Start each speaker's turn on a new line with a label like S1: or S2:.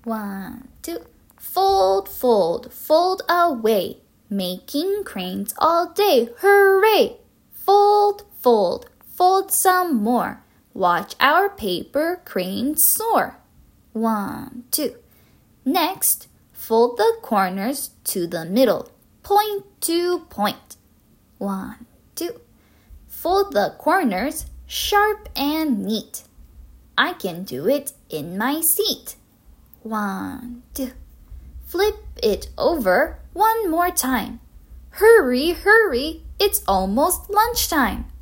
S1: 1, 2. Fold, fold, fold away, making cranes all day. Hooray! Fold, fold, fold some more. Watch our paper cranes soar. 1, 2. Next, fold the corners to the middle, point to point. 1, 2. Fold the corners sharp and neat. I can do it in my seat. 1, 2. Flip it over one more time. Hurry, hurry, it's almost lunchtime.